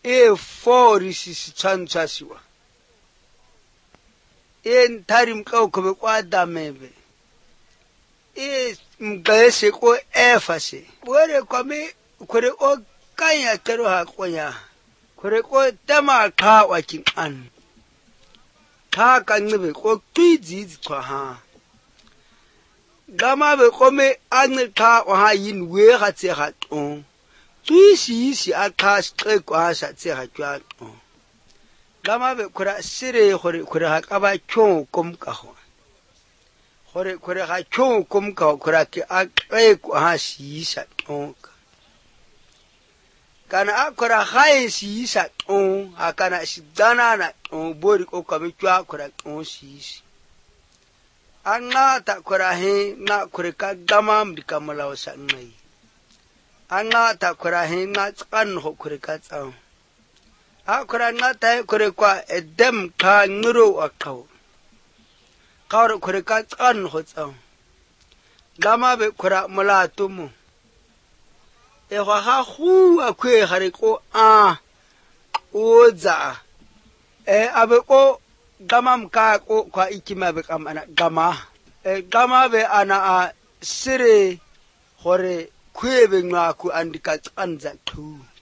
e fori si tshantshasiwa e ntari mka ukobe kwa damebe e mgese ko efase wore kwame kore o kanya tero ha konya kore ko tema kha wa kinqan kha kancebe ko twidzizi chwa ha gama be kome anye kha wa ha yin we ga tse ga to twisi akha sxe kwa sa tse ga twa to gama be kora sire gore ha ka ba tšho komka ho gore ga tšho komka kora ke a kwa ha sisa tonka kana akora ga sisa to akana sidana na to bori ko ka be twa kora to sisi anata kora he na kore ka gama mdika molao sa ngai anata kora he na tsan ho kore ka tsao akora ngata kore kwa edem ka ngiro akau kaur kore ka tsan ho tsao gama be kora molato mo e ga hu akwe gare ko a oza abe ko gama mka ko kwa ikima be kamana gama be ana a sire gore khwebe ngwa ku andika tsanza thu